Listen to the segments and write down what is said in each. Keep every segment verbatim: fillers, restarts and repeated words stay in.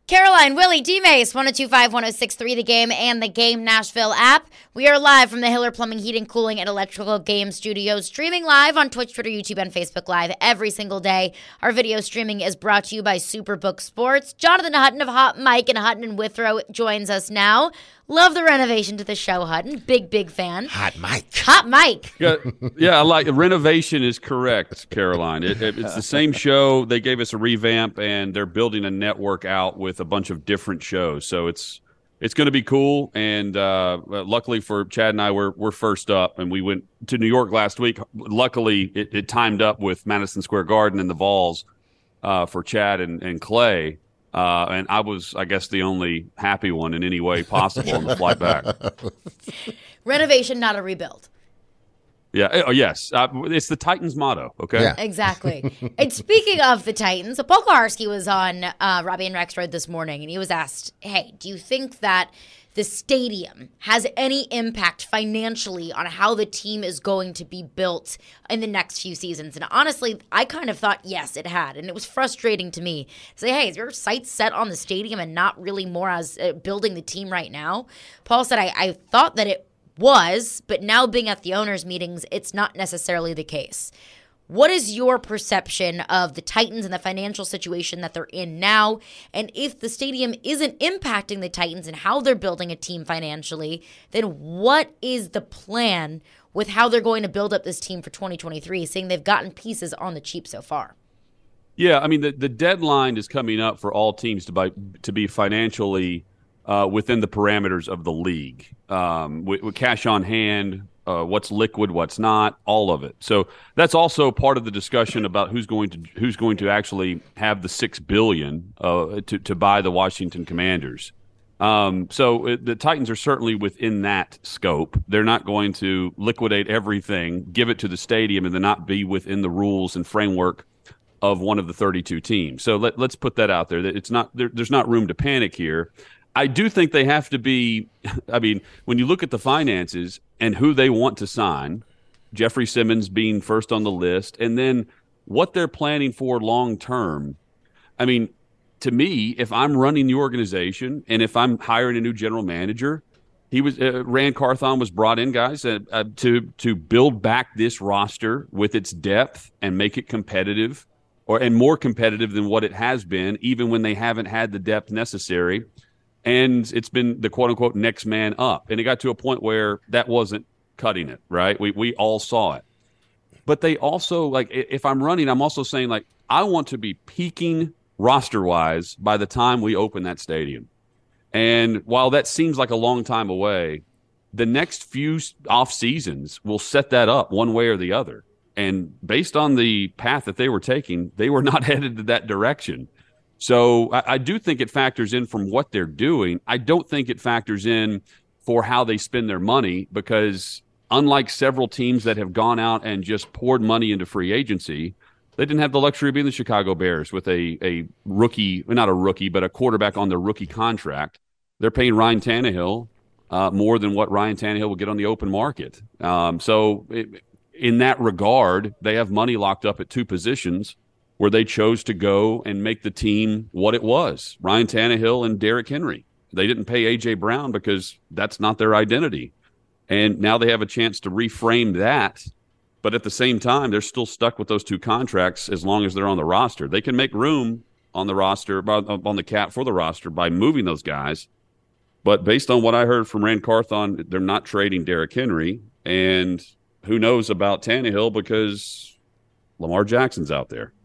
Caroline, Willie, D-Mace, one oh two five, one oh six three, The Game, and the Game Nashville app. We are live from the Hiller Plumbing, Heating, Cooling, and Electrical Game Studios, streaming live on Twitch, Twitter, YouTube, and Facebook Live every single day. Our video streaming is brought to you by Superbook Sports. Jonathan Hutton of Hot Mike and Hutton and Withrow joins us now. Love the renovation to the show, Hutton. Big, big fan. Hot Mike. Hot Mike. Yeah, yeah, I like renovation is correct, Caroline. It, it, it's the same show. They gave us a revamp, and they're building a network out with a bunch of different shows. So it's it's going to be cool. And uh, luckily for Chad and I, we're we're first up, and we went to New York last week. Luckily, it, it timed up with Madison Square Garden and the Vols uh, for Chad and, and Clay. Uh, and I was, I guess, the only happy one in any way possible on the flight back. Renovation, not a rebuild. Yeah. Oh, yes. Uh, it's the Titans motto. Okay. Yeah. Exactly. And speaking of the Titans, Paul Koharski was on uh, Robbie and Rexroad this morning, and he was asked, hey, do you think that the stadium has any impact financially on how the team is going to be built in the next few seasons? And honestly, I kind of thought, yes, it had. And it was frustrating to me. Say, hey, is your sights set on the stadium and not really more as uh, building the team right now? Paul said, I, I thought that it was, but now being at the owners' meetings, it's not necessarily the case. What is your perception of the Titans and the financial situation that they're in now? And if the stadium isn't impacting the Titans and how they're building a team financially, then what is the plan with how they're going to build up this team for twenty twenty-three, seeing they've gotten pieces on the cheap so far? Yeah, I mean, the, the deadline is coming up for all teams to, buy, to be financially uh, within the parameters of the league, um, with, with cash on hand, Uh, what's liquid, what's not, all of it. So that's also part of the discussion about who's going to who's going to actually have the six billion dollars uh, to to buy the Washington Commanders. Um, so it, the Titans are certainly within that scope. They're not going to liquidate everything, give it to the stadium, and then not be within the rules and framework of one of the thirty-two teams. So let, let's put that out there. That it's not there, there's not room to panic here. I do think they have to be, I mean, when you look at the finances and who they want to sign, Jeffrey Simmons being first on the list, and then what they're planning for long term. I mean, to me, if I'm running the organization and if I'm hiring a new general manager, he was uh, Rand Carthon was brought in, guys, uh, uh, to to build back this roster with its depth and make it competitive, or and more competitive than what it has been, even when they haven't had the depth necessary. And it's been the quote-unquote next man up. And it got to a point where that wasn't cutting it, right? We we all saw it. But they also, like, if I'm running, I'm also saying, like, I want to be peaking roster-wise by the time we open that stadium. And while that seems like a long time away, the next few off seasons will set that up one way or the other. And based on the path that they were taking, they were not headed to that direction. So I, I do think it factors in from what they're doing. I don't think it factors in for how they spend their money, because unlike several teams that have gone out and just poured money into free agency, they didn't have the luxury of being the Chicago Bears with a, a rookie, not a rookie, but a quarterback on their rookie contract. They're paying Ryan Tannehill uh, more than what Ryan Tannehill will get on the open market. Um, so it, in that regard, they have money locked up at two positions where they chose to go and make the team what it was, Ryan Tannehill and Derrick Henry. They didn't pay A J. Brown because that's not their identity. And now they have a chance to reframe that. But at the same time, they're still stuck with those two contracts as long as they're on the roster. They can make room on the roster, on the cap for the roster by moving those guys. But based on what I heard from Rand Carthon, they're not trading Derrick Henry. And who knows about Tannehill because Lamar Jackson's out there.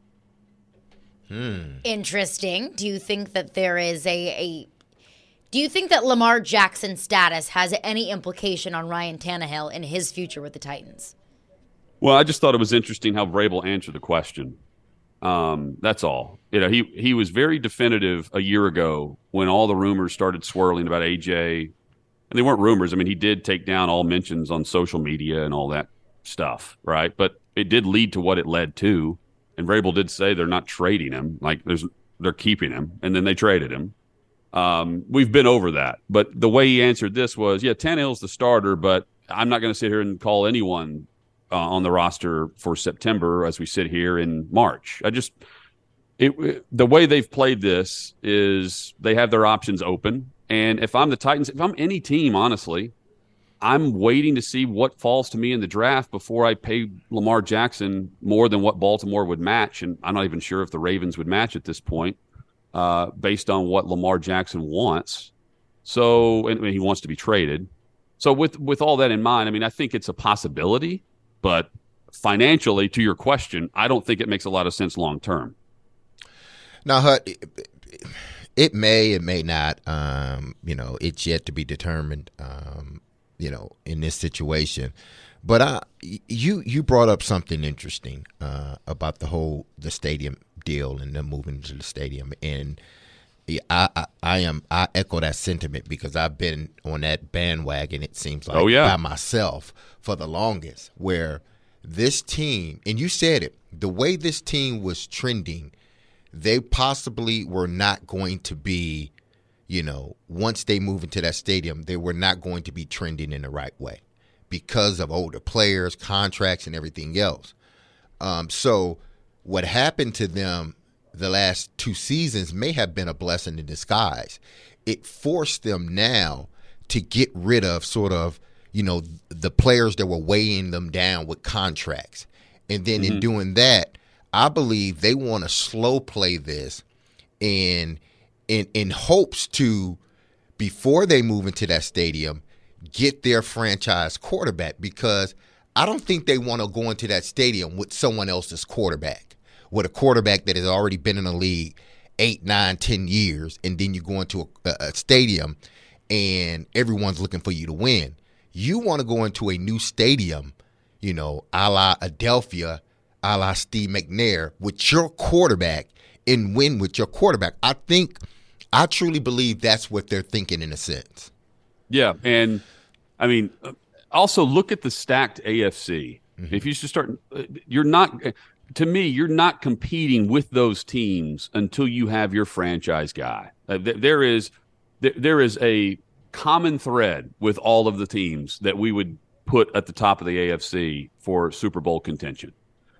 Hmm. Interesting. Do you think that there is a, a do you think that Lamar Jackson's status has any implication on Ryan Tannehill and his future with the Titans? Well, I just thought it was interesting how Vrabel answered the question. Um, that's all. You know, he he was very definitive a year ago when all the rumors started swirling about A J. And they weren't rumors. I mean, he did take down all mentions on social media and all that stuff, right? But it did lead to what it led to. And Vrabel did say they're not trading him, like there's they're keeping him, and then they traded him. Um, we've been over that. But the way he answered this was, yeah, Tannehill's the starter, but I'm not going to sit here and call anyone uh, on the roster for September as we sit here in March. I just it, the way they've played this is they have their options open. And if I'm the Titans, if I'm any team, honestly, I'm waiting to see what falls to me in the draft before I pay Lamar Jackson more than what Baltimore would match. And I'm not even sure if the Ravens would match at this point uh, based on what Lamar Jackson wants. So, and, and he wants to be traded. So with, with all that in mind, I mean, I think it's a possibility, but financially, to your question, I don't think it makes a lot of sense long term. Now, Hut, it, it may, it may not. Um, you know, it's yet to be determined. Um, you know, in this situation, but I, you, you brought up something interesting uh, about the whole the stadium deal and them moving to the stadium, and I, I, I am I echo that sentiment because I've been on that bandwagon. It seems like oh, yeah. by myself for the longest, where this team, and you said it, the way this team was trending, they possibly were not going to be, you know, once they move into that stadium, they were not going to be trending in the right way because of older players, contracts, and everything else. Um, so what happened to them the last two seasons may have been a blessing in disguise. It forced them now to get rid of sort of, you know, the players that were weighing them down with contracts. And then mm-hmm. in doing that, I believe they want to slow play this and in in hopes to, before they move into that stadium, get their franchise quarterback, because I don't think they want to go into that stadium with someone else's quarterback, with a quarterback that has already been in the league eight, nine, ten years, and then you go into a, a stadium and everyone's looking for you to win. You want to go into a new stadium, you know, a la Adelphia, a la Steve McNair, with your quarterback and win with your quarterback. I think I truly believe that's what they're thinking in a sense. Yeah, and I mean, also look at the stacked A F C. Mm-hmm. If you should start, you're not, to me, you're not competing with those teams until you have your franchise guy. Uh, there is, there is a common thread with all of the teams that we would put at the top of the A F C for Super Bowl contention,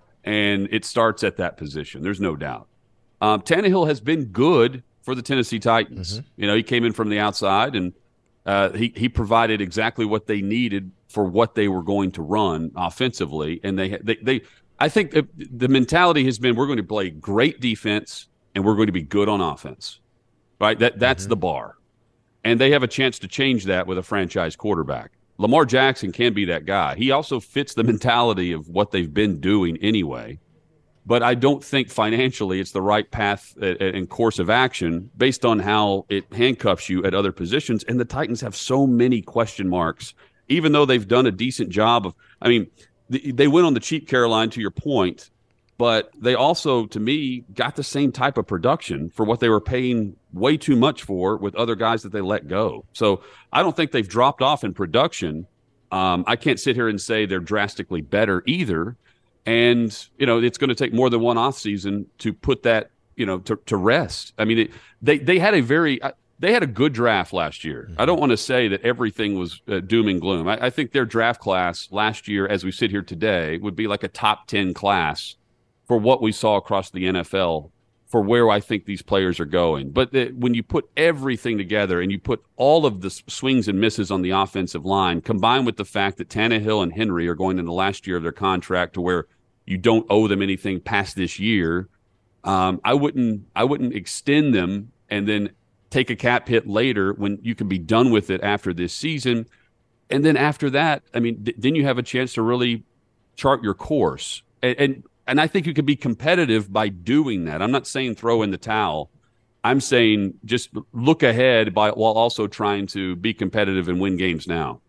and it starts at that position. There's no doubt. Um, Tannehill has been good for the Tennessee Titans. Mm-hmm. You know, he came in from the outside, and uh, he he provided exactly what they needed for what they were going to run offensively. And they they, they I think the mentality has been, we're going to play great defense and we're going to be good on offense. Right? That that's mm-hmm. the bar, and they have a chance to change that with a franchise quarterback. Lamar Jackson can be that guy. He also fits the mentality of what they've been doing anyway. But I don't think financially it's the right path and course of action based on how it handcuffs you at other positions. And the Titans have so many question marks, even though they've done a decent job of, I mean, they went on the cheap, Caroline, to your point, but they also, to me, got the same type of production for what they were paying way too much for with other guys that they let go. So I don't think they've dropped off in production. Um, I can't sit here and say they're drastically better either. And, you know, it's going to take more than one offseason to put that, you know, to, to rest. I mean, it, they, they had a very – they had a good draft last year. Mm-hmm. I don't want to say that everything was uh, doom and gloom. I, I think their draft class last year, as we sit here today, would be like a top ten class for what we saw across the N F L for where I think these players are going. But the, when you put everything together and you put all of the swings and misses on the offensive line, combined with the fact that Tannehill and Henry are going into the last year of their contract to where you don't owe them anything past this year, um, I wouldn't I wouldn't extend them and then take a cap hit later when you can be done with it after this season. And then after that, I mean, th- then you have a chance to really chart your course. And, and and I think you could be competitive by doing that. I'm not saying throw in the towel. I'm saying just look ahead by while also trying to be competitive and win games now.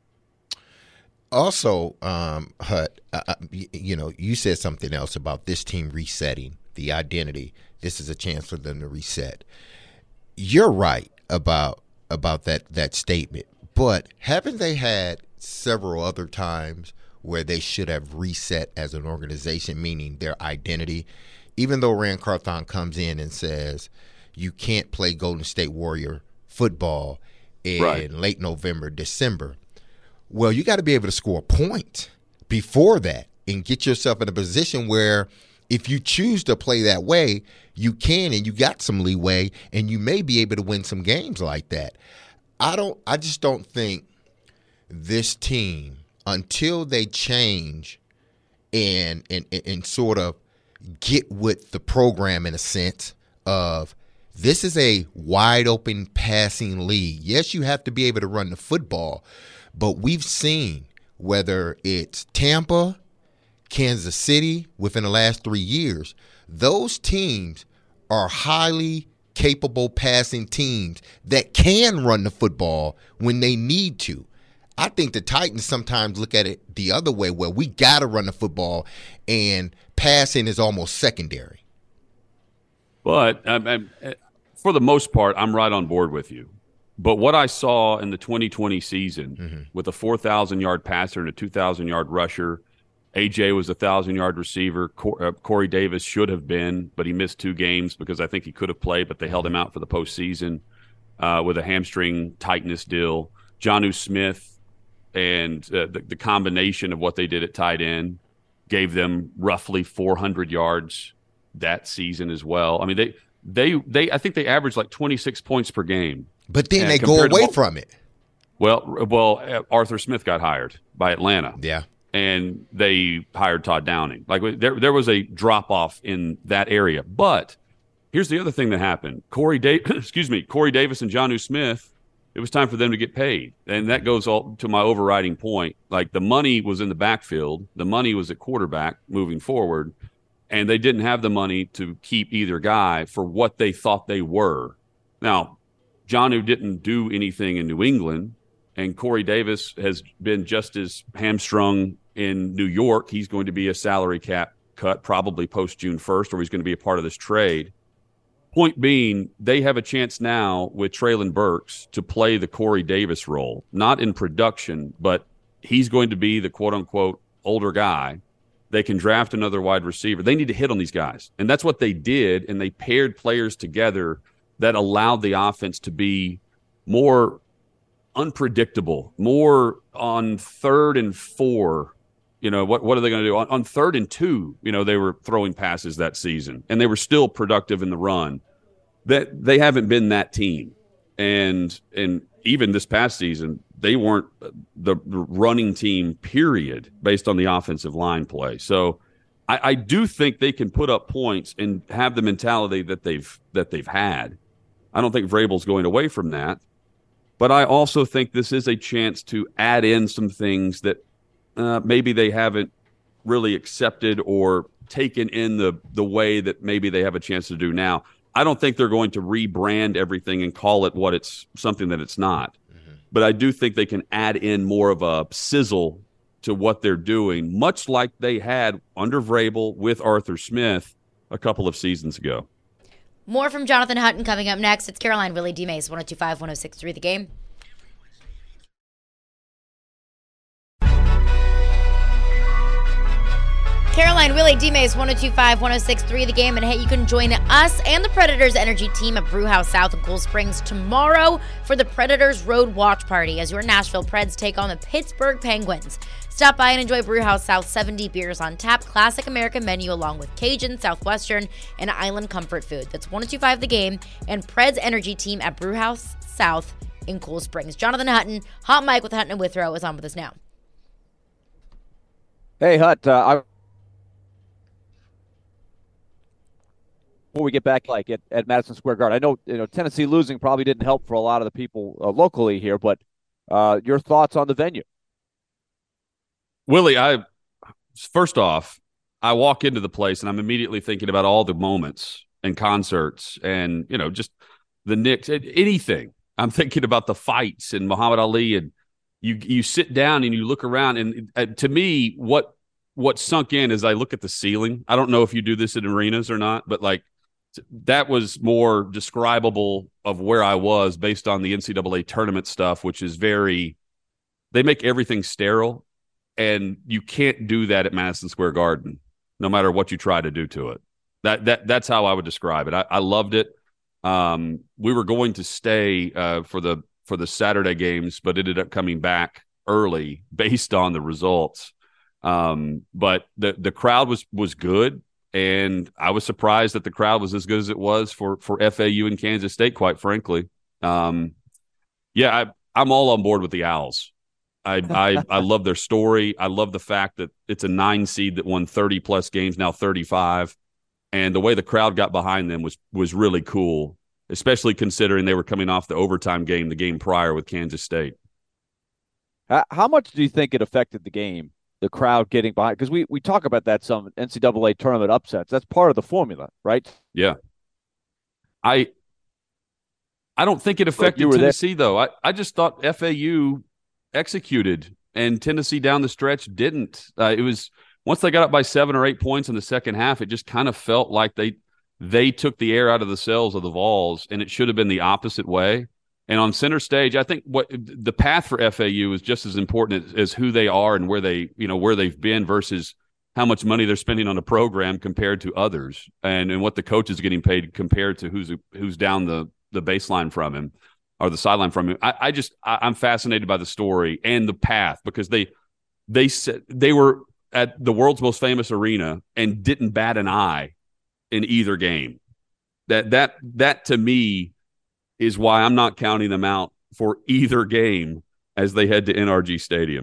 Also, um, Hut, uh, you know, you said something else about this team resetting the identity. This is a chance for them to reset. You're right about about that that statement, but haven't they had several other times where they should have reset as an organization, meaning their identity? Even though Rand Carthon comes in and says you can't play Golden State Warrior football in right. late November, December. Well, you got to be able to score a point before that and get yourself in a position where if you choose to play that way, you can, and you got some leeway, and you may be able to win some games like that. I don't. I just don't think this team, until they change and and and sort of get with the program in a sense of this is a wide open passing league. Yes, you have to be able to run the football, but we've seen whether it's Tampa, Kansas City within the last three years, those teams are highly capable passing teams that can run the football when they need to. I think the Titans sometimes look at it the other way, where we got to run the football and passing is almost secondary. But um, um, for the most part, I'm right on board with you. But what I saw in the twenty twenty season mm-hmm. with a four thousand yard passer and a two thousand yard rusher, A J was a one thousand yard receiver. Cor- uh, Corey Davis should have been, but he missed two games because I think he could have played, but they held him out for the postseason uh, with a hamstring tightness deal. Jonnu Smith and uh, the, the combination of what they did at tight end gave them roughly four hundred yards that season as well. I mean, they they they I think they averaged like twenty-six points per game. But then they go away to, from it. Well, well, Arthur Smith got hired by Atlanta. Yeah. And they hired Todd Downing. Like there, there was a drop off in that area. But here's the other thing that happened: Corey, da- excuse me, Corey Davis and Jonnu Smith. It was time for them to get paid, and that goes all to my overriding point. Like the money was in the backfield, the money was at quarterback moving forward, and they didn't have the money to keep either guy for what they thought they were. Now, Jonnu didn't do anything in New England. And Corey Davis has been just as hamstrung in New York. He's going to be a salary cap cut probably post June first, or he's going to be a part of this trade. Point being, they have a chance now with Treylon Burks to play the Corey Davis role, not in production, but he's going to be the quote-unquote older guy. They can draft another wide receiver. They need to hit on these guys. And that's what they did, and they paired players together that allowed the offense to be more unpredictable, more on third and four. You know, what what are they going to do? On, on third and two, you know, they were throwing passes that season, and they were still productive in the run. That they haven't been that team. And and even this past season, they weren't the, the running team, period, based on the offensive line play. So I, I do think they can put up points and have the mentality that they've that they've had. I don't think Vrabel's going away from that. But I also think this is a chance to add in some things that uh, maybe they haven't really accepted or taken in the the way that maybe they have a chance to do now. I don't think they're going to rebrand everything and call it what it's something that it's not. Mm-hmm. But I do think they can add in more of a sizzle to what they're doing, much like they had under Vrabel with Arthur Smith a couple of seasons ago. More from Jonathan Hutton coming up next. It's Caroline Willie D. Mace, one oh two point five, one oh six point three The Game. Caroline Willie D. Mace, one oh two point five, one oh six point three The Game. And hey, you can join us and the Predators Energy team at Brewhouse South in Cool Springs tomorrow for the Predators Road Watch Party as your Nashville Preds take on the Pittsburgh Penguins. Stop by and enjoy Brewhouse South's seventy beers on tap, classic American menu along with Cajun, Southwestern, and Island Comfort Food. That's one oh two point five The Game and Preds Energy team at Brewhouse South in Cool Springs. Jonathan Hutton, Hot Mike with Hutton and Withrow is on with us now. Hey, Hut. Uh, I Before we get back, like at, at Madison Square Garden, I know you know Tennessee losing probably didn't help for a lot of the people uh, locally here, but uh, your thoughts on the venue? Willie, I first off, I walk into the place and I'm immediately thinking about all the moments and concerts and you know just the Knicks, anything. I'm thinking about the fights and Muhammad Ali, and you you sit down and you look around, and uh, to me, what what sunk in is I look at the ceiling. I don't know if you do this in arenas or not, but like. That was more describable of where I was based on the N C double A tournament stuff, which is very – they make everything sterile, and you can't do that at Madison Square Garden no matter what you try to do to it. That that That's how I would describe it. I, I loved it. Um, we were going to stay uh, for the for the Saturday games, but ended up coming back early based on the results. Um, but the, the crowd was was good. And I was surprised that the crowd was as good as it was for for F A U and Kansas State, quite frankly. Um, yeah, I, I'm all on board with the Owls. I, I I love their story. I love the fact that it's a nine seed that won thirty plus games, now thirty-five, and the way the crowd got behind them was was really cool, especially considering they were coming off the overtime game, the game prior with Kansas State. How much do you think it affected the game, the crowd getting behind? Because we we talk about that some N C double A tournament upsets. That's part of the formula, right? Yeah. I I don't think it affected Tennessee, there. though. I, I just thought F A U executed, and Tennessee down the stretch didn't. Uh, it was once they got up by seven or eight points in the second half, it just kind of felt like they they took the air out of the sails of the Vols, and it should have been the opposite way. And on center stage, I think what the path for F A U is just as important as, as who they are and where they you know where they've been versus how much money they're spending on a program compared to others, and and what the coach is getting paid compared to who's who's down the the baseline from him. Or the sideline from him. I, I just I, I'm fascinated by the story and the path, because they they said they were at the world's most famous arena and didn't bat an eye in either game. That that that to me is why I'm not counting them out for either game as they head to N R G Stadium.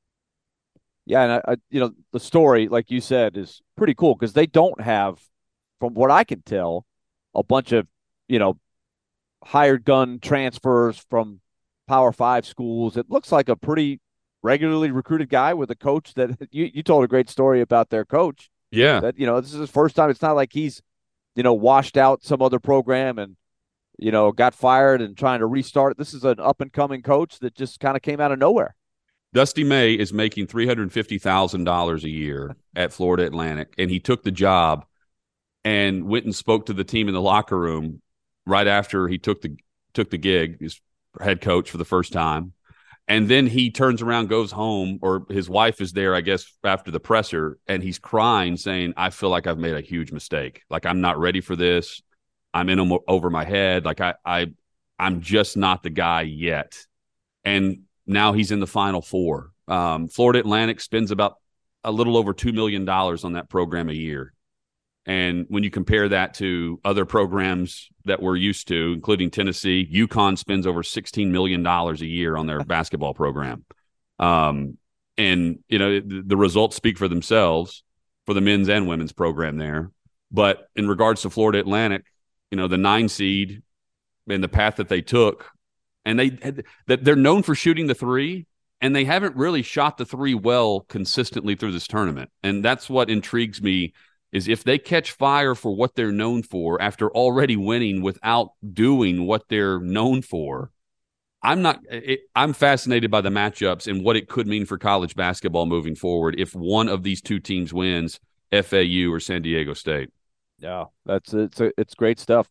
Yeah, and I, I, you know the story, like you said, is pretty cool because they don't have, from what I can tell, a bunch of you know. hired gun transfers from Power Five schools. It looks like a pretty regularly recruited guy with a coach that you, you told a great story about their coach. Yeah. That, you know, this is his first time. It's not like he's, you know, washed out some other program and, you know, got fired and trying to restart. This is an up and coming coach that just kind of came out of nowhere. Dusty May is making three hundred fifty thousand dollars a year at Florida Atlantic, and he took the job and went and spoke to the team in the locker room right after he took the took the gig, his head coach for the first time. And then he turns around, goes home, or his wife is there, I guess, after the presser, and he's crying, saying, I feel like I've made a huge mistake. Like, I'm not ready for this. I'm in over my head. Like, I, I, I'm just not the guy yet. And now he's in the Final Four. Um, Florida Atlantic spends about a little over two million dollars on that program a year. And when you compare that to other programs that we're used to, including Tennessee, UConn spends over sixteen million dollars a year on their basketball program. Um, and, you know, the, the results speak for themselves for the men's and women's program there. But in regards to Florida Atlantic, you know, the nine seed and the path that they took, and they that they're known for shooting the three, and they haven't really shot the three well consistently through this tournament. And that's what intrigues me, is if they catch fire for what they're known for after already winning without doing what they're known for. I'm not it, I'm fascinated by the matchups and what it could mean for college basketball moving forward if one of these two teams wins, F A U or San Diego State. Yeah, that's it's a, it's great stuff.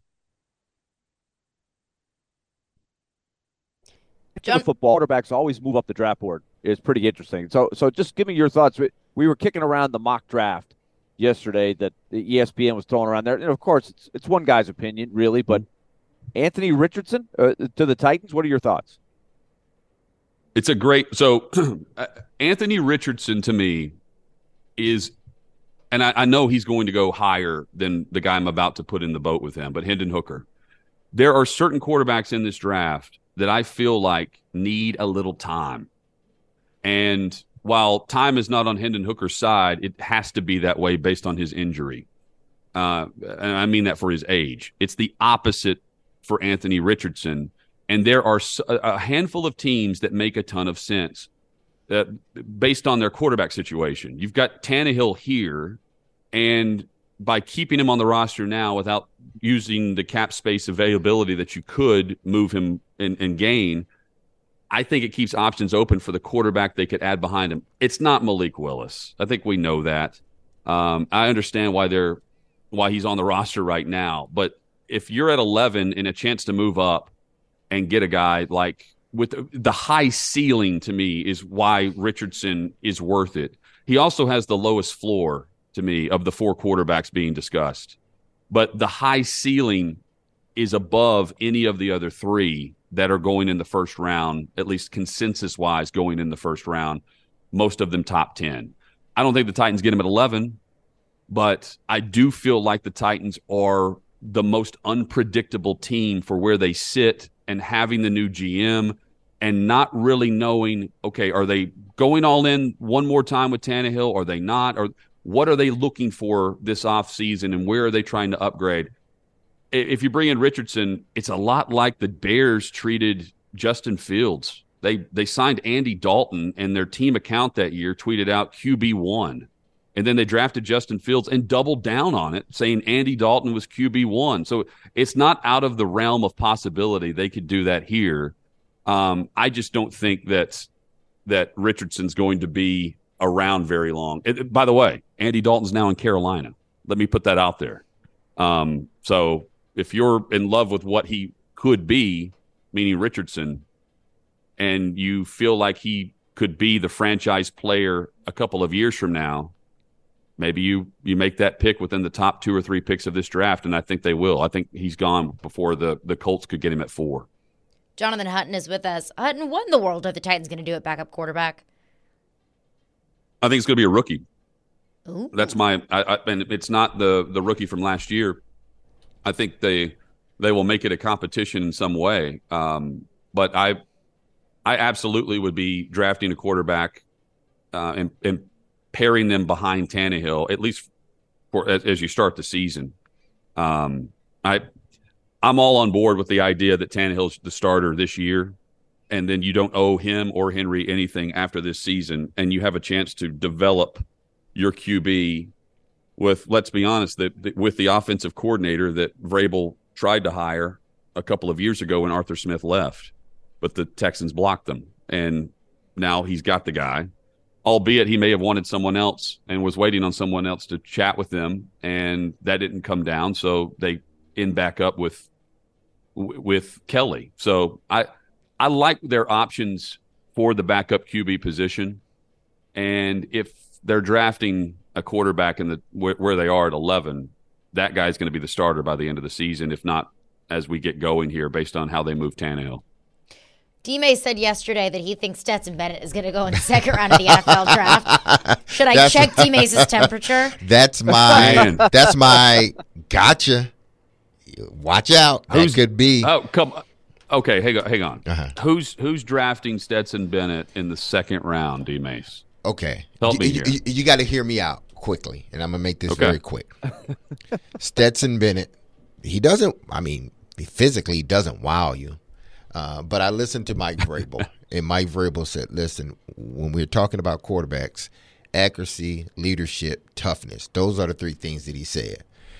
John, the football quarterbacks always move up the draft board. It's pretty interesting. So so just give me your thoughts. We were kicking around the mock draft yesterday that the E S P N was throwing around there. And of course, it's it's one guy's opinion, really, but Anthony Richardson uh, to the Titans, what are your thoughts? It's a great – so Anthony Richardson to me is – and I, I know he's going to go higher than the guy I'm about to put in the boat with him, but Hendon Hooker. There are certain quarterbacks in this draft that I feel like need a little time. And – while time is not on Hendon Hooker's side, it has to be that way based on his injury. Uh, and I mean that for his age. It's the opposite for Anthony Richardson. And there are a handful of teams that make a ton of sense uh, based on their quarterback situation. You've got Tannehill here, and by keeping him on the roster now without using the cap space availability that you could move him and, and gain, I think it keeps options open for the quarterback they could add behind him. It's not Malik Willis. I think we know that. Um, I understand why they're why he's on the roster right now. But if you're at eleven and a chance to move up and get a guy like with the, the high ceiling, to me, is why Richardson is worth it. He also has the lowest floor, to me, of the four quarterbacks being discussed. But the high ceiling is above any of the other three that are going in the first round, at least consensus-wise going in the first round, most of them top ten. I don't think the Titans get him at eleven, but I do feel like the Titans are the most unpredictable team for where they sit, and having the new G M and not really knowing, okay, are they going all in one more time with Tannehill? Are they not? Or what are they looking for this offseason, and where are they trying to upgrade? If you bring in Richardson, it's a lot like the Bears treated Justin Fields. They they signed Andy Dalton, and their team account that year tweeted out Q B one. And then they drafted Justin Fields and doubled down on it, saying Andy Dalton was Q B one. So it's not out of the realm of possibility they could do that here. Um, I just don't think that that Richardson's going to be around very long. It, by the way, Andy Dalton's now in Carolina. Let me put that out there. Um, so if you're in love with what he could be, meaning Richardson, and you feel like he could be the franchise player a couple of years from now, maybe you you make that pick within the top two or three picks of this draft, and I think they will. I think he's gone before the, the Colts could get him at four. Jonathan Hutton is with us. Hutton, what in the world are the Titans going to do at backup quarterback? I think it's going to be a rookie. Ooh. That's my I, I, and it's not the the rookie from last year. I think they they will make it a competition in some way. Um, but I I absolutely would be drafting a quarterback uh, and, and pairing them behind Tannehill, at least for as, as you start the season. Um, I I'm all on board with the idea that Tannehill's the starter this year, and then you don't owe him or Henry anything after this season, and you have a chance to develop your Q B with, let's be honest, that, that with the offensive coordinator that Vrabel tried to hire a couple of years ago when Arthur Smith left, but the Texans blocked them, and now he's got the guy, albeit he may have wanted someone else and was waiting on someone else to chat with them, and that didn't come down, so they end back up with with Kelly. So I I like their options for the backup Q B position, and if they're drafting a quarterback in the where, where they are at eleven, that guy's going to be the starter by the end of the season, if not as we get going here, based on how they move Tannehill. D-May said yesterday that he thinks Stetson Bennett is going to go in the second round of the N F L draft. Should I that's, check D-May's temperature? That's my that's my gotcha. Watch out. Who could be? Oh, come on. Okay, hang on. Hang on. Uh-huh. Who's who's drafting Stetson Bennett in the second round, D-Mace? Okay. Help me you, here. You, you got to hear me out quickly, and I'm going to make this okay. very quick. Stetson Bennett, he doesn't, I mean, physically he doesn't wow you. Uh, but I listened to Mike Vrabel, and Mike Vrabel said, listen, when we're talking about quarterbacks, accuracy, leadership, toughness, those are the three things that he said.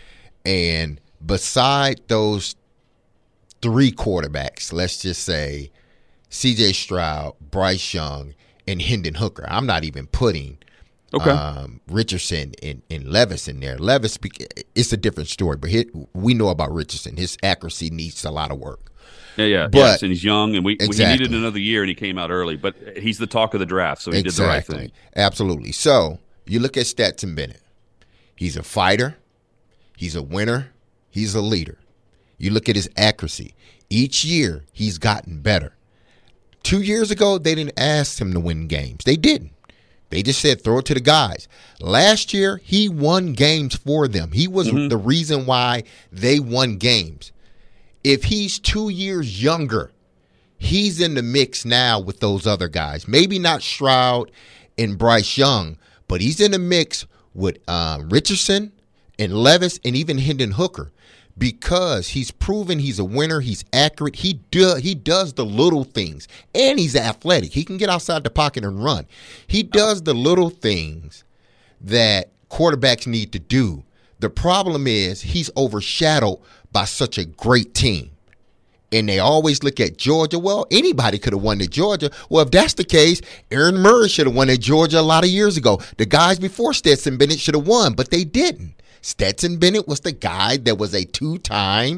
And beside those three quarterbacks, let's just say C J Stroud, Bryce Young, and Hendon Hooker. I'm not even putting okay. um, Richardson and, and Levis in there. Levis, it's a different story, but he, we know about Richardson. His accuracy needs a lot of work. Yeah, yeah, but, yes, and he's young, and we exactly. he needed another year, and he came out early. But he's the talk of the draft, so he exactly. did the right thing. Absolutely. So you look at Stetson Bennett. He's a fighter. He's a winner. He's a leader. You look at his accuracy. Each year, he's gotten better. Two years ago, they didn't ask him to win games. They didn't. They just said, throw it to the guys. Last year, he won games for them. He was mm-hmm. the reason why they won games. If he's two years younger, he's in the mix now with those other guys. Maybe not Stroud and Bryce Young, but he's in the mix with uh, Richardson and Levis and even Hendon Hooker, because he's proven he's a winner. He's accurate. He do, he does the little things, and he's athletic. He can get outside the pocket and run. He does the little things that quarterbacks need to do. The problem is he's overshadowed by such a great team. And they always look at Georgia. Well, anybody could have won at Georgia. Well, if that's the case, Aaron Murray should have won at Georgia a lot of years ago. The guys before Stetson Bennett should have won, but they didn't. Stetson Bennett was the guy that was a two-time,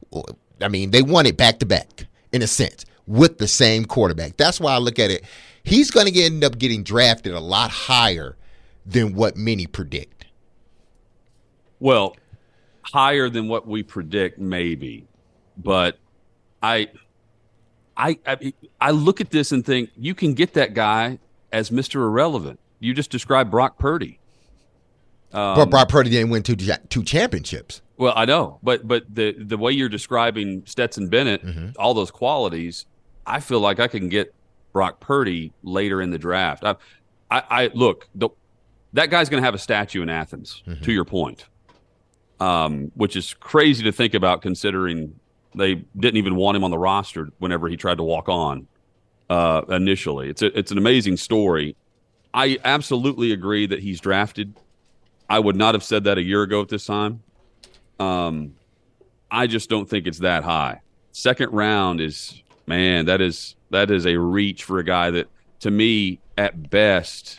I mean, they won it back-to-back, in a sense, with the same quarterback. That's why I look at it. He's going to end up getting drafted a lot higher than what many predict. Well, higher than what we predict, maybe. But I, I, I, I look at this and think, you can get that guy as Mister Irrelevant. You just described Brock Purdy. Um, but Brock Purdy didn't win two two championships. Well, I know, but but the the way you're describing Stetson Bennett, mm-hmm. all those qualities, I feel like I can get Brock Purdy later in the draft. I, I, I look, the, that guy's going to have a statue in Athens. Mm-hmm. To your point, um, which is crazy to think about, considering they didn't even want him on the roster whenever he tried to walk on uh, initially. It's a, it's an amazing story. I absolutely agree that he's drafted. I would not have said that a year ago at this time. Um, I just don't think it's that high. Second round is, man, that is that is a reach for a guy that, to me, at best,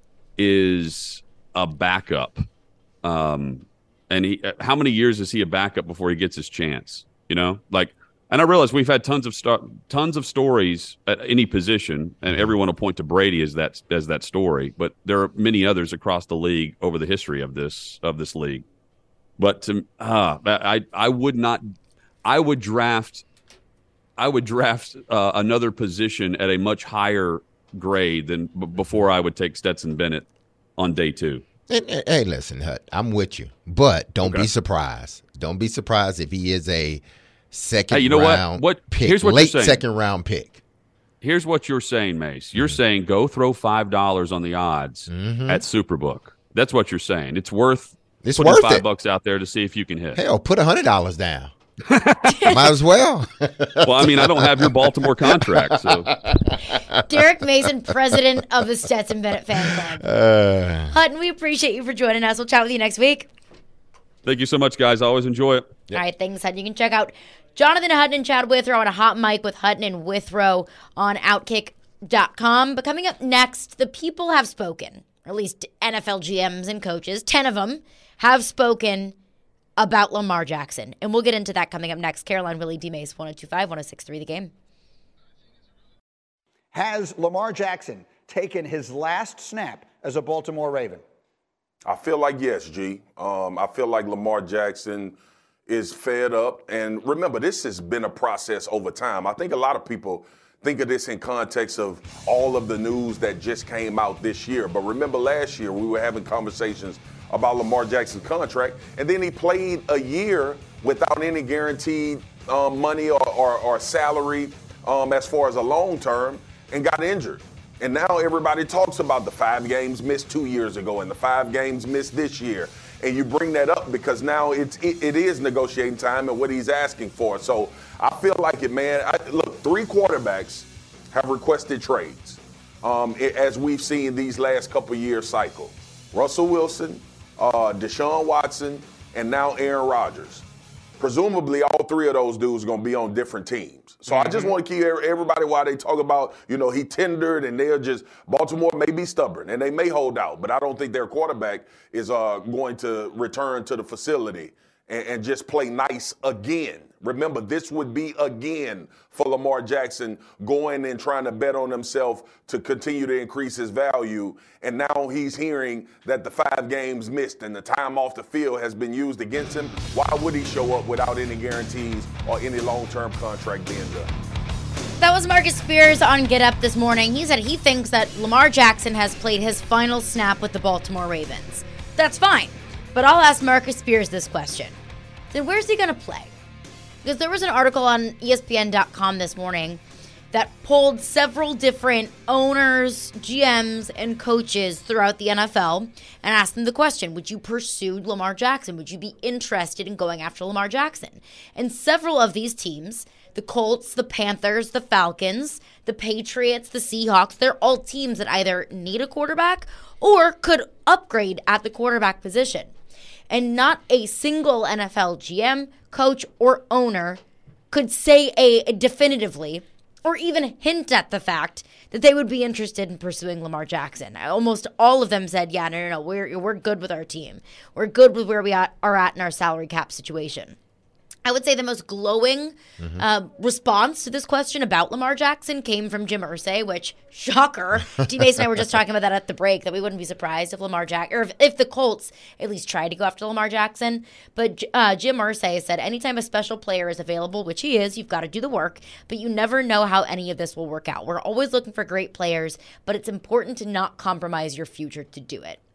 is a backup. Um, and he, how many years is he a backup before he gets his chance? You know, like, and I realize we've had tons of sto- tons of stories at any position, and everyone will point to Brady as that as that story. But there are many others across the league over the history of this of this league. But to, uh, I I would not I would draft I would draft uh, another position at a much higher grade than b- before I would take Stetson Bennett on day two. Hey, hey listen, Hut, I'm with you, but don't okay. be surprised. Don't be surprised if he is a second hey, you know round what? What, pick, here's what late you're saying. second round pick. Here's what you're saying, Mace. You're mm-hmm. saying go throw five dollars on the odds mm-hmm. at Superbook. That's what you're saying. It's worth it's putting worth five it. bucks out there to see if you can hit. Hell, put a hundred dollars down. Might as well. Well, I mean, I don't have your Baltimore contract, so. Derek Mason, president of the Stetson Bennett fan club. Uh, Hutton, we appreciate you for joining us. We'll chat with you next week. Thank you so much, guys. I always enjoy it. Yep. All right, thanks, Hutton. You can check out Jonathan Hutton and Chad Withrow on a hot mic with Hutton and Withrow on outkick dot com. But coming up next, the people have spoken, or at least N F L G Ms and coaches, ten of them have spoken about Lamar Jackson. And we'll get into that coming up next. Caroline Willie, D-Mace, one oh two point five, one oh six point three The Game. Has Lamar Jackson taken his last snap as a Baltimore Raven? I feel like yes, G. Um, I feel like Lamar Jackson is fed up. And remember, this has been a process over time. I think a lot of people think of this in context of all of the news that just came out this year. But remember last year we were having conversations about Lamar Jackson's contract, and then he played a year without any guaranteed um, money or, or, or salary um, as far as a long term, and got injured. And now everybody talks about the five games missed two years ago and the five games missed this year. And you bring that up because now it's, it, it is negotiating time and what he's asking for. So I feel like it, man. I, look, three quarterbacks have requested trades um, it, as we've seen these last couple years cycle. Russell Wilson, uh, Deshaun Watson, and now Aaron Rodgers. Presumably, all three of those dudes are going to be on different teams. So mm-hmm. I just want to keep everybody, while they talk about, you know, he tendered and they're just, Baltimore may be stubborn and they may hold out, but I don't think their quarterback is uh, going to return to the facility and, and just play nice again. Remember, this would be again for Lamar Jackson going and trying to bet on himself to continue to increase his value. And now he's hearing that the five games missed and the time off the field has been used against him. Why would he show up without any guarantees or any long-term contract being done? That was Marcus Spears on Get Up this morning. He said he thinks that Lamar Jackson has played his final snap with the Baltimore Ravens. That's fine. But I'll ask Marcus Spears this question. Then where's he going to play? Because there was an article on E S P N dot com this morning that polled several different owners, G Ms, and coaches throughout the N F L and asked them the question, would you pursue Lamar Jackson? Would you be interested in going after Lamar Jackson? And several of these teams, the Colts, the Panthers, the Falcons, the Patriots, the Seahawks, they're all teams that either need a quarterback or could upgrade at the quarterback position. And not a single N F L G M, coach, or owner could say a, a definitively or even hint at the fact that they would be interested in pursuing Lamar Jackson. Almost all of them said, yeah, no, no, no, we're, we're good with our team. We're good with where we are at in our salary cap situation. I would say the most glowing mm-hmm. uh, response to this question about Lamar Jackson came from Jim Irsay, which, shocker. D-Mace and I were just talking about that at the break, that we wouldn't be surprised if Lamar Jack or if, if the Colts at least tried to go after Lamar Jackson. But uh, Jim Irsay said, anytime a special player is available, which he is, you've got to do the work, but you never know how any of this will work out. We're always looking for great players, but it's important to not compromise your future to do it.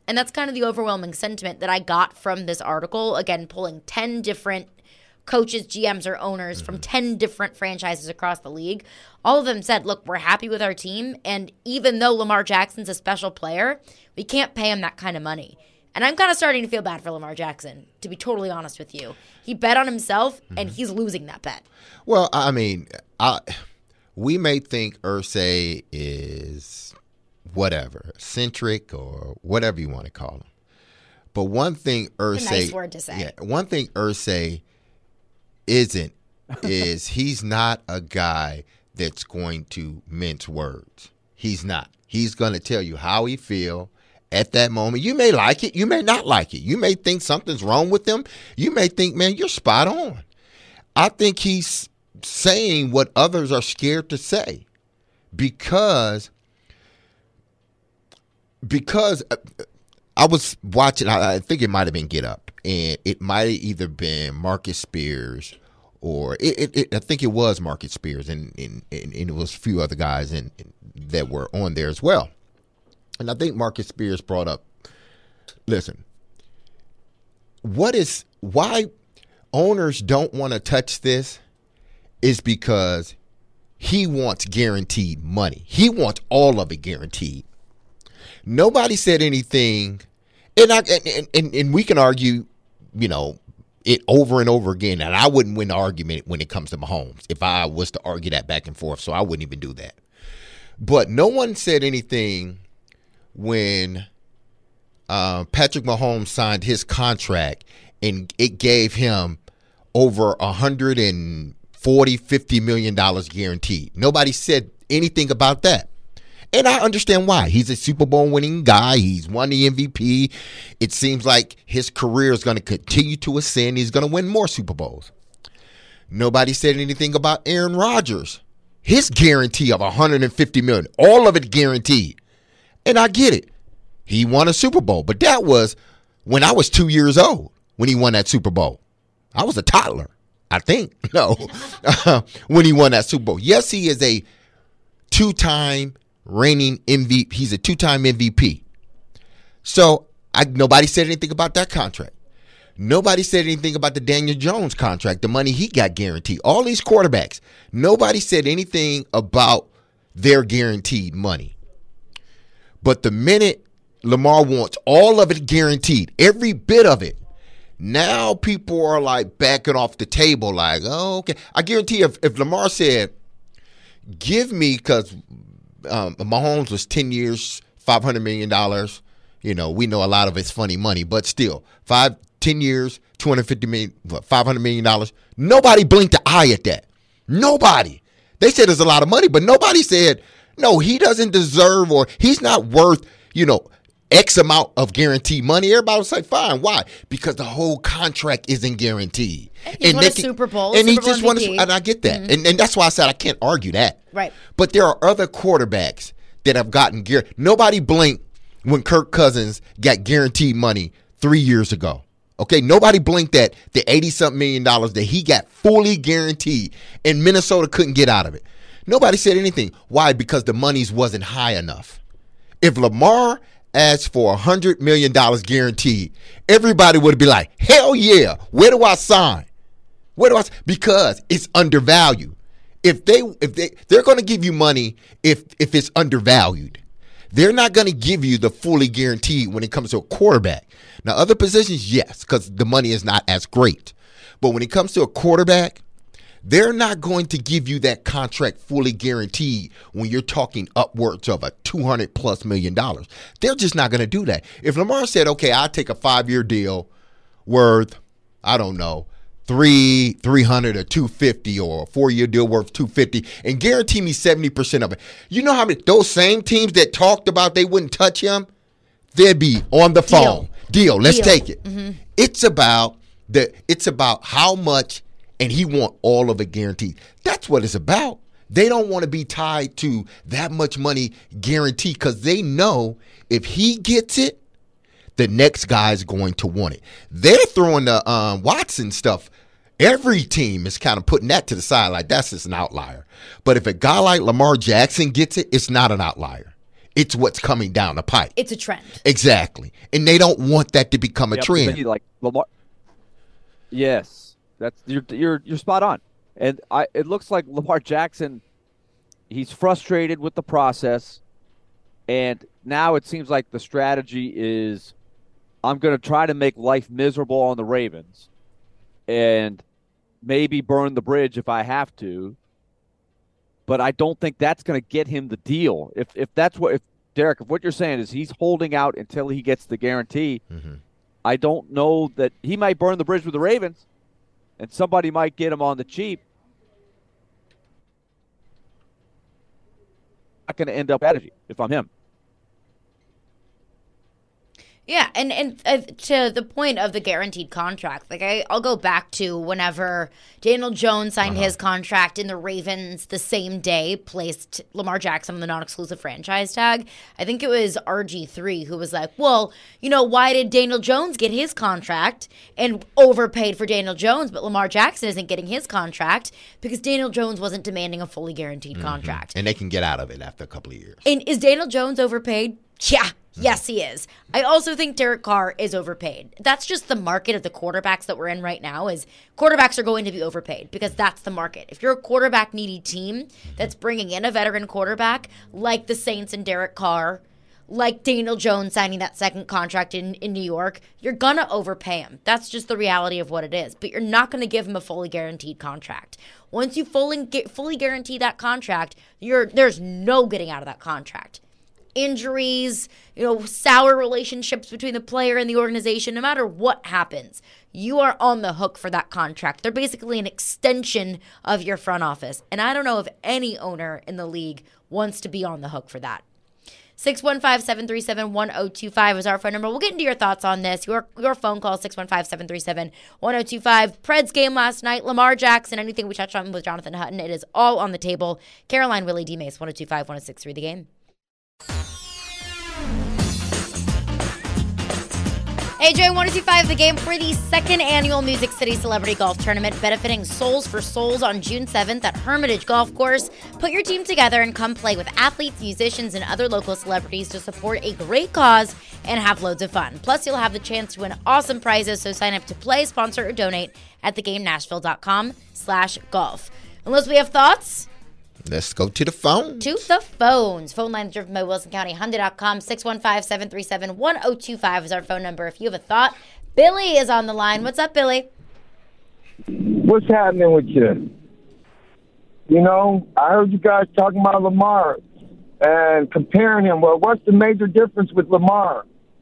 And that's kind of the overwhelming sentiment that I got from this article. Again, pulling ten different coaches, G Ms, or owners mm-hmm. from ten different franchises across the league. All of them said, look, we're happy with our team. And even though Lamar Jackson's a special player, we can't pay him that kind of money. And I'm kind of starting to feel bad for Lamar Jackson, to be totally honest with you. He bet on himself, mm-hmm. and he's losing that bet. Well, I mean, I, we may think Irsay is whatever, eccentric or whatever you want to call him. But one thing Irsay, a nice word to say. Yeah, one thing Irsay isn't is he's not a guy that's going to mince words. He's not. He's going to tell you how he feel. At that moment, you may like it, you may not like it. You may think something's wrong with them. You may think, man, you're spot on. I think he's saying what others are scared to say because because I was watching, I think it might have been Get Up, and it might have either been Marcus Spears or it, it, it, I think it was Marcus Spears, and, and, and it was a few other guys in, in, that were on there as well. And I think Marcus Spears brought up, listen, what is why owners don't want to touch this is because he wants guaranteed money. He wants all of it guaranteed. Nobody said anything, and I and, and, and we can argue, you know, it over and over again, and I wouldn't win the argument when it comes to Mahomes if I was to argue that back and forth, so I wouldn't even do that. But no one said anything when uh, Patrick Mahomes signed his contract and it gave him over one hundred forty, fifty million dollars guaranteed. Nobody said anything about that. And I understand why. He's a Super Bowl winning guy. He's won the M V P. It seems like his career is going to continue to ascend. He's going to win more Super Bowls. Nobody said anything about Aaron Rodgers. His guarantee of one hundred fifty million dollars, all of it guaranteed. And I get it. He won a Super Bowl, but that was when I was two years old when he won that Super Bowl. I was a toddler, I think. No, when he won that Super Bowl. Yes, he is a two-time reigning M V P. He's a two-time M V P. So I, nobody said anything about that contract. Nobody said anything about the Daniel Jones contract, the money he got guaranteed. All these quarterbacks, nobody said anything about their guaranteed money. But the minute Lamar wants all of it guaranteed, every bit of it, now people are like backing off the table like, oh, okay. I guarantee if, if Lamar said, give me, because um, Mahomes was ten years, five hundred million dollars. You know, we know a lot of it's funny money, but still, five, ten years, two hundred fifty million dollars, five hundred million dollars. Nobody blinked an eye at that. Nobody. They said there's a lot of money, but nobody said, no, he doesn't deserve or he's not worth, you know, X amount of guaranteed money. Everybody was like, fine. Why? Because the whole contract isn't guaranteed. He won a Super Bowl. And Super he Bowl just won a, and I get that. Mm-hmm. And, and that's why I said I can't argue that. Right. But there are other quarterbacks that have gotten guaranteed. Nobody blinked when Kirk Cousins got guaranteed money three years ago. Okay, nobody blinked at the eighty-something million dollars that he got fully guaranteed, and Minnesota couldn't get out of it. Nobody said anything. Why? Because the monies wasn't high enough. If Lamar asked for one hundred million dollars guaranteed, everybody would be like, hell yeah, where do I sign? Where do I? Because it's undervalued. If they, if they, they're going to give you money if if it's undervalued. They're not going to give you the fully guaranteed when it comes to a quarterback. Now, other positions, yes, because the money is not as great. But when it comes to a quarterback, they're not going to give you that contract fully guaranteed when you're talking upwards of a two hundred plus million dollars. They're just not going to do that. If Lamar said, okay, I'll take a five-year deal worth, I don't know, three, three hundred or two fifty, or a four-year deal worth two fifty, and guarantee me seventy percent of it. You know how many, those same teams that talked about they wouldn't touch him, they'd be on the phone. Deal. Deal. Let's Deal. take it. Mm-hmm. It's about the, it's about how much, and he want all of it guaranteed. That's what it's about. They don't want to be tied to that much money guaranteed because they know if he gets it, the next guy is going to want it. They're throwing the um, Watson stuff. Every team is kind of putting that to the side like that's just an outlier. But if a guy like Lamar Jackson gets it, it's not an outlier. It's what's coming down the pipe. It's a trend. Exactly. And they don't want that to become a Yep, trend. Like Lamar. Yes, that's you're you're you're spot on. And I it looks like Lamar Jackson, he's frustrated with the process, and now it seems like the strategy is, I'm going to try to make life miserable on the Ravens, and maybe burn the bridge if I have to. But I don't think that's going to get him the deal. If if that's what if Derek, if what you're saying is he's holding out until he gets the guarantee, mm-hmm. I don't know that he might burn the bridge with the Ravens, and somebody might get him on the cheap. Not going to end up strategy if I'm him. Yeah, and, and uh, to the point of the guaranteed contract, like I, I'll go back to whenever Daniel Jones signed uh-huh. his contract and the Ravens the same day placed Lamar Jackson on the non-exclusive franchise tag. I think it was R G three who was like, well, you know, why did Daniel Jones get his contract and overpaid for Daniel Jones, but Lamar Jackson isn't getting his contract because Daniel Jones wasn't demanding a fully guaranteed mm-hmm. contract. And they can get out of it after a couple of years. And is Daniel Jones overpaid? Yeah. Yes, he is. I also think Derek Carr is overpaid. That's just the market of the quarterbacks that we're in right now is quarterbacks are going to be overpaid because that's the market. If you're a quarterback-needy team that's bringing in a veteran quarterback like the Saints and Derek Carr, like Daniel Jones signing that second contract in, in New York, you're going to overpay him. That's just the reality of what it is. But you're not going to give him a fully guaranteed contract. Once you fully, fully guarantee that contract, you're there's no getting out of that contract. Injuries, you know, sour relationships between the player and the organization, no matter what happens, you are on the hook for that contract. They're basically an extension of your front office. And I don't know if any owner in the league wants to be on the hook for that. six one five, seven three seven, one zero two five is our phone number. We'll get into your thoughts on this. Your your phone call, six one five, seven three seven, one zero two five. Preds game last night, Lamar Jackson, anything we touched on with Jonathan Hutton, it is all on the table. Caroline, Willie, D-Mace, one zero two five, one zero six three, the game. Hey, Joey, one oh two five, the game for the second annual Music City Celebrity Golf Tournament benefiting Souls for Souls on June seventh at Hermitage Golf Course. Put your team together and come play with athletes, musicians, and other local celebrities to support a great cause and have loads of fun. Plus, you'll have the chance to win awesome prizes, so sign up to play, sponsor, or donate at theGameNashville.com slash golf. Unless we have thoughts... Let's go to the phone. To the phones. Phone lines driven by Wilson County Hyundai dot com. six one five, seven three seven, one zero two five is our phone number. If you have a thought, Billy is on the line. What's up, Billy? What's happening with you? You know, I heard you guys talking about Lamar and comparing him. Well, what's the major difference with Lamar?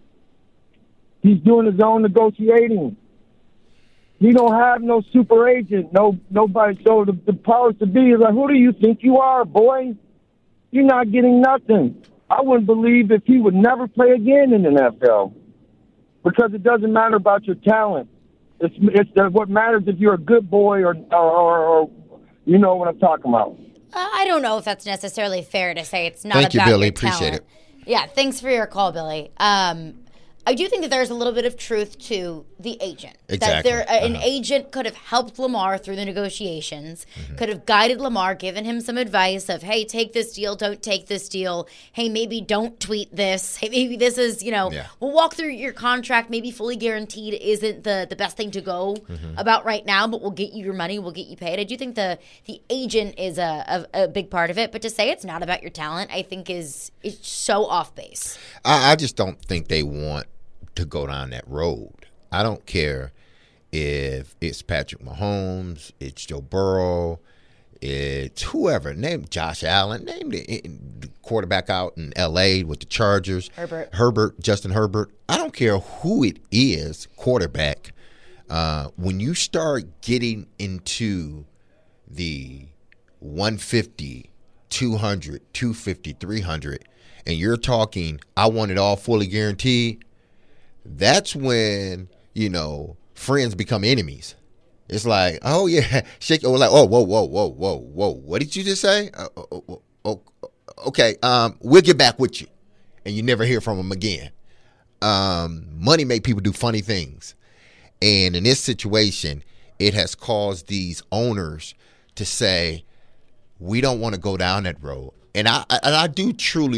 He's doing his own negotiating. He don't have no super agent, no nobody. So the, the powers to be is like, who do you think you are, boy? You're not getting nothing. I wouldn't believe if he would never play again in the N F L because it doesn't matter about your talent. It's it's the, what matters if you're a good boy or or, or or you know what I'm talking about. Uh, I don't know if that's necessarily fair to say it's not Thank about you, Billy. your Appreciate talent. it. Yeah, thanks for your call, Billy. Um, I do think that there's a little bit of truth to the agent. Exactly. That there, uh, an uh-huh. agent could have helped Lamar through the negotiations, mm-hmm. could have guided Lamar, given him some advice of, hey, take this deal, don't take this deal. Hey, maybe don't tweet this. Hey, maybe this is, you know, yeah. we'll walk through your contract. Maybe fully guaranteed isn't the, the best thing to go mm-hmm. about right now, but we'll get you your money, we'll get you paid. I do think the the agent is a, a, a big part of it, but to say it's not about your talent, I think is, is so off base. I, I just don't think they want to go down that road. I don't care if it's Patrick Mahomes, it's Joe Burrow, it's whoever. Name Josh Allen, name the quarterback out in L A with the Chargers. Herbert. Herbert, Justin Herbert. I don't care who it is, quarterback. Uh, when you start getting into the one fifty, two hundred, two fifty, three hundred, and you're talking, I want it all fully guaranteed, that's when, you know, friends become enemies. It's like, oh, yeah, shake, or like, oh, whoa, whoa, whoa, whoa, whoa. What did you just say? Uh, oh, oh, okay, um, we'll get back with you. And you never hear from them again. Um, money make people do funny things. And in this situation, it has caused these owners to say, we don't want to go down that road. And I, and I do truly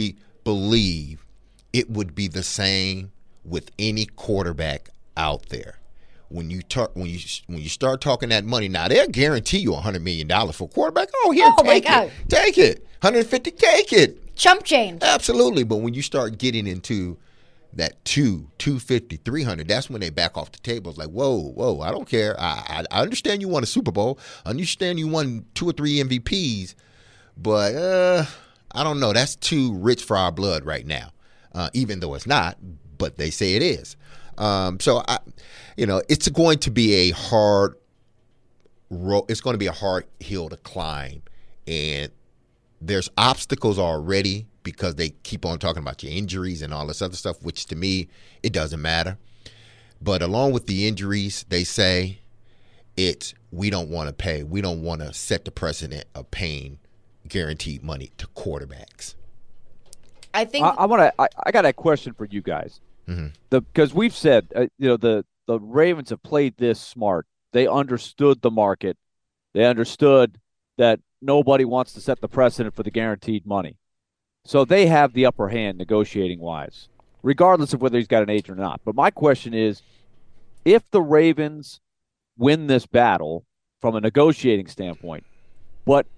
believe it would be the same with any quarterback out there. When you talk, when you when you start talking that money, now they'll guarantee you a hundred million dollars for a quarterback. Oh, here, Oh, my take God. it, take it, one hundred fifty, take it. Chump change. Absolutely. But when you start getting into that two, two fifty, three hundred, that's when they back off the table. It's like, whoa, whoa, I don't care. I, I I understand you won a Super Bowl. I understand you won two or three M V Ps, but uh, I don't know. That's too rich for our blood right now, uh, even though it's not, but they say it is. Um, so, I, you know, it's going to be a hard ro- it's going to be a hard hill to climb, and there's obstacles already because they keep on talking about your injuries and all this other stuff, which to me, it doesn't matter. But along with the injuries, they say it's we don't want to pay. We don't want to set the precedent of paying guaranteed money to quarterbacks. I think I, I want to. I, I got a question for you guys. Mm-hmm. The because we've said uh, you know the the Ravens have played this smart. They understood the market. They understood that nobody wants to set the precedent for the guaranteed money, so they have the upper hand negotiating wise, regardless of whether he's got an agent or not. But my question is, if the Ravens win this battle from a negotiating standpoint, but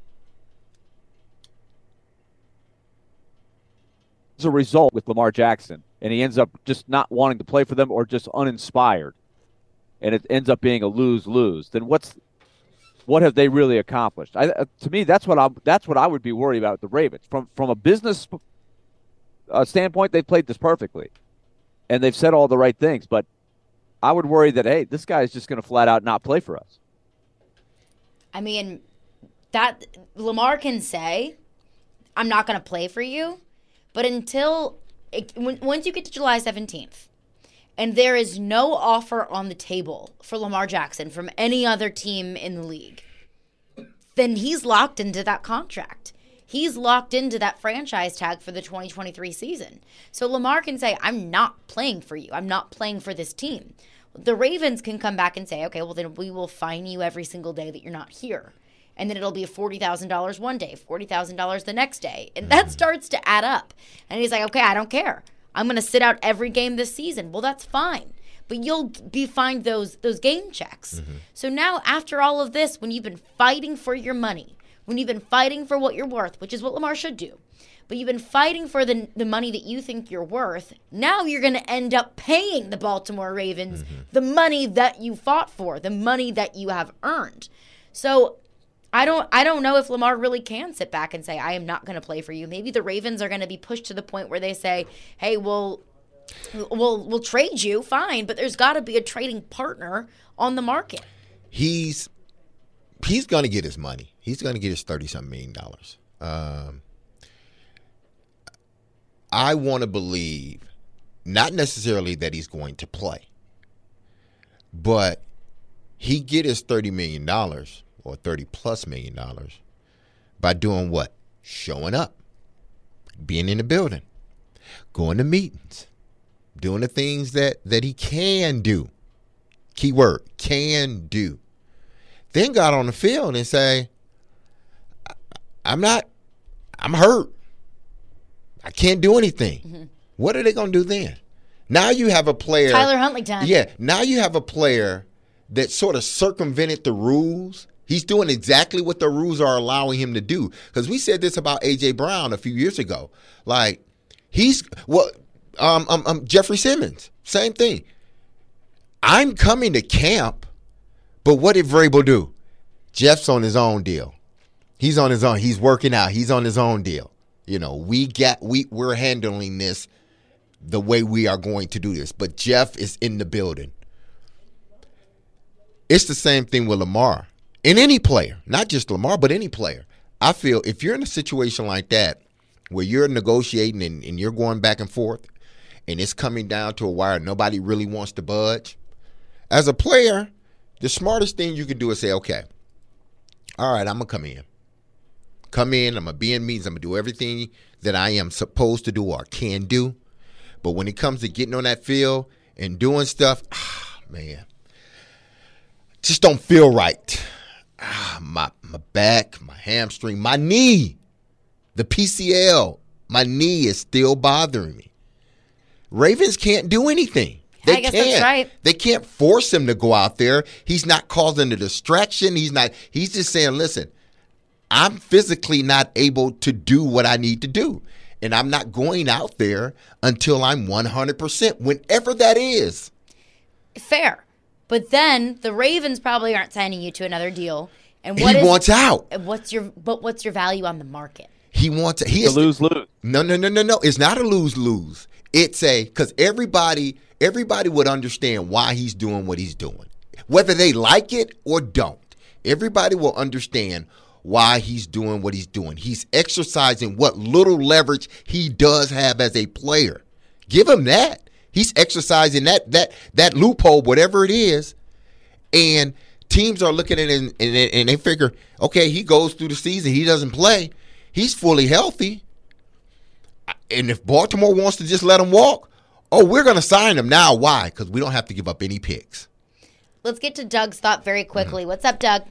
as a result with Lamar Jackson, and he ends up just not wanting to play for them or just uninspired, and it ends up being a lose-lose, then what's what have they really accomplished? I, uh, to me, that's what I that's what I would be worried about with the Ravens. From from a business uh, standpoint, they've played this perfectly, and they've said all the right things. But I would worry that hey, this guy is just going to flat out not play for us. I mean, that Lamar can say, "I'm not going to play for you," but until it, when, once you get to July seventeenth, and there is no offer on the table for Lamar Jackson from any other team in the league, then he's locked into that contract. He's locked into that franchise tag for the twenty twenty-three season. So Lamar can say, I'm not playing for you. I'm not playing for this team. The Ravens can come back and say, okay, well, then we will fine you every single day that you're not here. And then it'll be forty thousand dollars one day, forty thousand dollars the next day. And that starts to add up. And he's like, okay, I don't care. I'm going to sit out every game this season. Well, that's fine. But you'll be fined those those game checks. Mm-hmm. So now after all of this, when you've been fighting for your money, when you've been fighting for what you're worth, which is what Lamar should do, but you've been fighting for the the money that you think you're worth, now you're going to end up paying the Baltimore Ravens mm-hmm. the money that you fought for, the money that you have earned. So I don't I don't know if Lamar really can sit back and say, I am not going to play for you. Maybe the Ravens are going to be pushed to the point where they say, hey, we'll, we'll, we'll trade you, fine, but there's got to be a trading partner on the market. He's he's going to get his money. He's going to get his thirty-something million dollars. Um, I want to believe, not necessarily that he's going to play, but he get his thirty million dollars or thirty plus million dollars by doing what? Showing up, being in the building, going to meetings, doing the things that, that he can do. Keyword, can do. Then got on the field and say, I'm not, I'm hurt. I can't do anything. Mm-hmm. What are they going to do then? Now you have a player. Tyler Huntley time. Yeah. Now you have a player that sort of circumvented the rules. He's doing exactly what the rules are allowing him to do. Because we said this about A J. Brown a few years ago. Like, he's, well, um, um, um, Jeffrey Simmons, same thing. I'm coming to camp, but what did Vrabel do? Jeff's on his own deal. He's on his own. He's working out. He's on his own deal. You know, we got, we, we're handling this the way we are going to do this. But Jeff is in the building. It's the same thing with Lamar. And any player, not just Lamar, but any player. I feel if you're in a situation like that where you're negotiating and, and you're going back and forth and it's coming down to a wire, nobody really wants to budge. As a player, the smartest thing you can do is say, okay, all right, I'm going to come in. Come in, I'm going to be in meetings, I'm going to do everything that I am supposed to do or can do. But when it comes to getting on that field and doing stuff, ah, man, just don't feel right. Ah, my my back, my hamstring, my knee, the P C L, My knee is still bothering me. Ravens can't do anything. They I guess can't. that's right. They can't force him to go out there. He's not causing a distraction. He's not. He's just saying, listen, I'm physically not able to do what I need to do. And I'm not going out there until I'm one hundred percent, whenever that is. Fair. But then the Ravens probably aren't signing you to another deal. And what he is, wants out. What's your but what's your value on the market? He wants he To is lose, lose. No, no, no, no, no. It's not a lose lose. It's a because everybody everybody would understand why he's doing what he's doing, whether they like it or don't. Everybody will understand why he's doing what he's doing. He's exercising what little leverage he does have as a player. Give him that. He's exercising that that that loophole, whatever it is, and teams are looking at it and, and, and they figure, okay, he goes through the season, he doesn't play, he's fully healthy, and if Baltimore wants to just let him walk, oh, we're going to sign him now. Why? Because we don't have to give up any picks. Let's get to Doug's thought very quickly. Mm-hmm. What's up, Doug?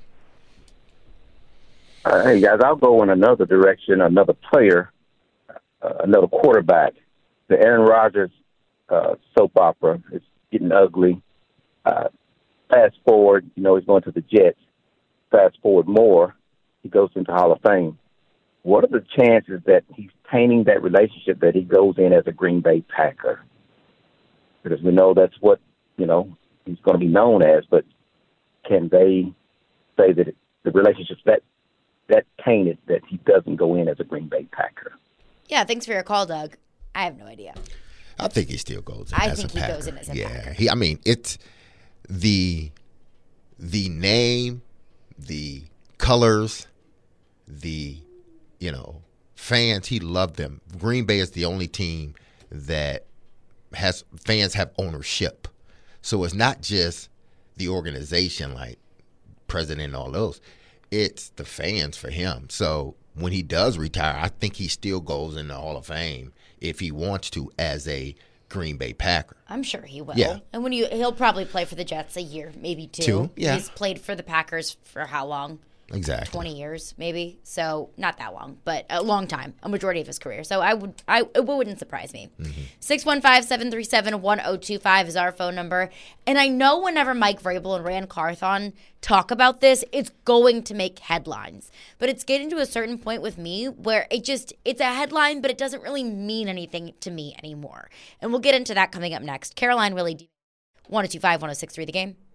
Uh, hey, guys, I'll go in another direction, another player, uh, another quarterback. The Aaron Rodgers uh, soap opera is getting ugly. Uh, fast forward, you know, he's going to the Jets. Fast forward more, he goes into Hall of Fame. What are the chances that he's tainting that relationship that he goes in as a Green Bay Packer? Because we know that's what, you know, he's going to be known as, but can they say that the relationship's that that tainted that he doesn't go in as a Green Bay Packer? Yeah, thanks for your call, Doug. I have no idea. I think he still goes in I as think a he Packer. goes in as a yeah, Packer. he. I mean, it's the the name, the colors, the you know fans. He loved them. Green Bay is the only team that has fans have ownership. So it's not just the organization like president and all those. It's the fans for him. So when he does retire, I think he still goes in the Hall of Fame if he wants to as a Green Bay Packer. I'm sure he will. Yeah. And when you he'll probably play for the Jets a year, maybe two. Two, yeah. He's played for the Packers for how long? Exactly. twenty years, maybe. So not that long, but a long time, a majority of his career. So I would, I it wouldn't surprise me. six one five, seven three seven, one oh two five is our phone number. And I know whenever Mike Vrabel and Rand Carthon talk about this, it's going to make headlines. But it's getting to a certain point with me where it just, it's a headline, but it doesn't really mean anything to me anymore. And we'll get into that coming up next. Caroline Willie, one oh two five, one oh six three, The Game.